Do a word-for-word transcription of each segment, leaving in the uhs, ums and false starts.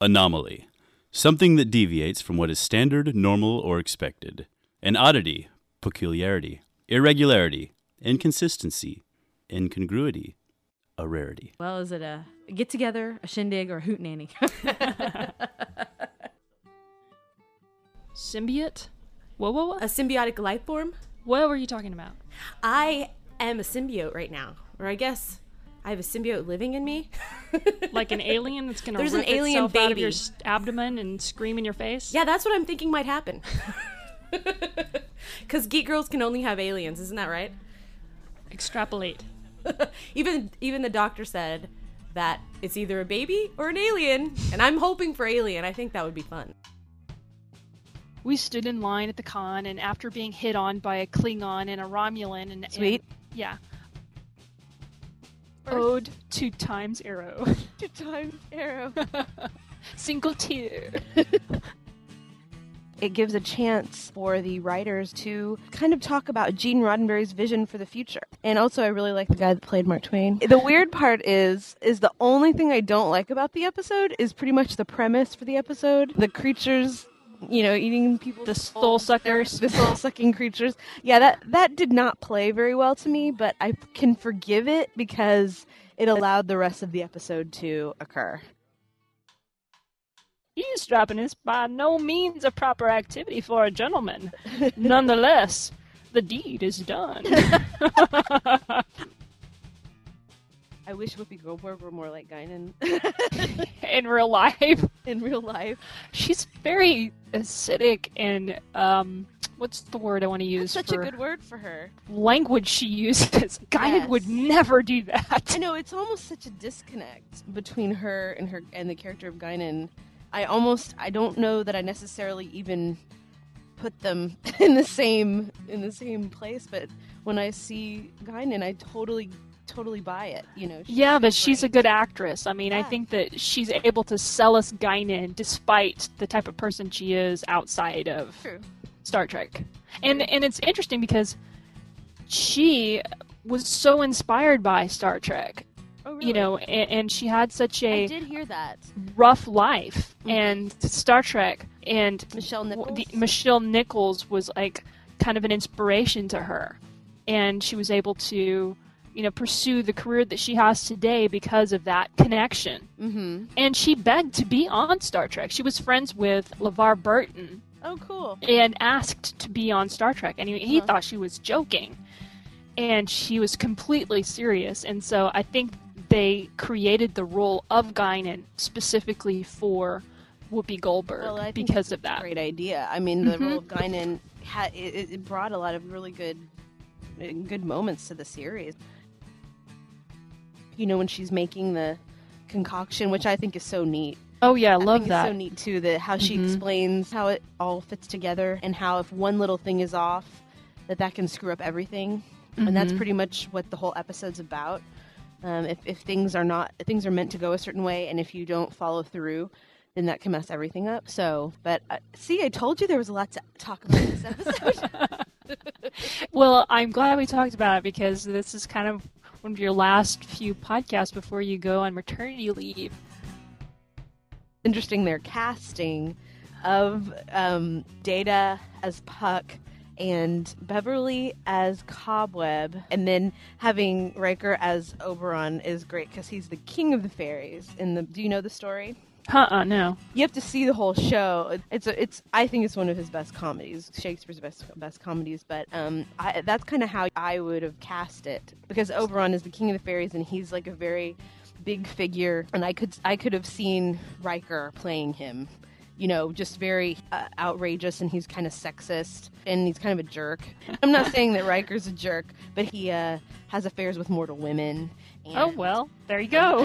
Anomaly. Something that deviates from what is standard, normal, or expected. An oddity. Peculiarity. Irregularity. Inconsistency. Incongruity. A rarity. Well, is it a get-together, a shindig, or a hootenanny? Symbiote? Whoa, whoa, whoa. A symbiotic life form? What were you talking about? I am a symbiote right now. Or I guess I have a symbiote living in me. Like an alien that's going to There's rip an alien itself out of baby. your s- abdomen and scream in your face? Yeah, that's what I'm thinking might happen. Because geek girls can only have aliens, isn't that right? Extrapolate. even even the doctor said that it's either a baby or an alien, and I'm hoping for alien. I think that would be fun. We stood in line at the con, and after being hit on by a Klingon and a Romulan, and Sweet. and, yeah, ode to Time's Arrow. Two times arrow. Single tear. It gives a chance for the writers to kind of talk about Gene Roddenberry's vision for the future. And also, I really like the guy that played Mark Twain. The weird part is, is the only thing I don't like about the episode is pretty much the premise for the episode. The creatures, you know, eating people. The soul suckers. The soul-sucking creatures. Yeah, that, that did not play very well to me, but I can forgive it because it allowed the rest of the episode to occur. Eavesdropping is by no means a proper activity for a gentleman. Nonetheless, the deed is done. I wish Whoopi Goldberg were more like Guinan In real life, in real life. she's very acidic and, um, what's the word I want to use Such for a good word for her. language she uses? Guided Yes. would never do that. I know, it's almost such a disconnect between her and her and the character of Guinan. I almost I don't know that I necessarily even put them in the same in the same place, but when I see Guinan, I totally totally buy it. You know. She's Yeah, but so she's a great. good actress. I mean, I Yeah. think that she's able to sell us Guinan despite the type of person she is outside of True. Star Trek. And and it's interesting because she was so inspired by Star Trek, Oh, really? you know, and, and she had such I a did hear that. rough life, Mhm. and Star Trek and Michelle Nichols. w- the, Michelle Nichols was like kind of an inspiration to her, and she was able to, you know, pursue the career that she has today because of that connection. Mm-hmm. And she begged to be on Star Trek. She was friends with LeVar Burton Oh, cool. and asked to be on Star Trek, and he, he Huh. thought she was joking, and she was completely serious. And so I think they created the role of Guinan specifically for Whoopi Goldberg Well, I think because that's of that. a great idea. I mean, the Mhm. role of Guinan had it, it brought a lot of really good, good moments to the series. You know, when she's making the concoction, which I think is so neat. Oh yeah, I I love think that. It's so neat too, that how she Mhm. explains how it all fits together and how if one little thing is off, that that can screw up everything. And that's Mhm. pretty much what the whole episode's about. Um, if if things are not if things are meant to go a certain way, and if you don't follow through, then that can mess everything up. So, but uh, see, I told you there was a lot to talk about in this episode. Well, I'm glad we talked about it because this is kind of one of your last few podcasts before you go on maternity leave. Interesting, their casting of um, Data as Puck and Beverly as Cobweb, and then having Riker as Oberon is great because he's the king of the fairies. In the, do you know the story? Uh-uh, no. You have to see the whole show. It's a, it's. I think it's one of his best comedies, Shakespeare's best best comedies. But um, I, that's kind of how I would have cast it because Oberon is the king of the fairies, and he's like a very big figure, and I could I could have seen Riker playing him. You know, just very uh, outrageous, and he's kind of sexist, and he's kind of a jerk. I'm not saying that Riker's a jerk, but he uh, has affairs with mortal women. And Oh, well, there you go.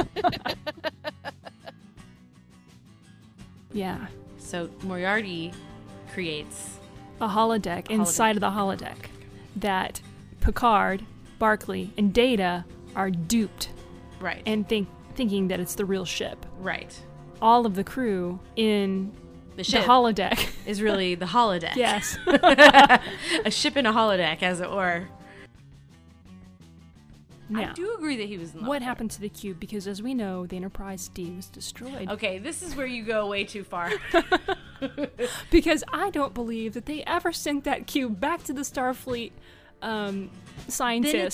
Yeah. So Moriarty creates A holodeck inside of the holodeck that Picard, Barclay, and Data are duped right and think thinking that it's the real ship. right. All of the crew in The the ship holodeck. is really the holodeck. Yes. A ship in a holodeck, as it were. Now, I do agree that he was in love what with her. happened to the cube? Because as we know, the Enterprise D was destroyed. Okay, this is where you go way too far. Because I don't believe that they ever sent that cube back to the Starfleet um, scientists. Then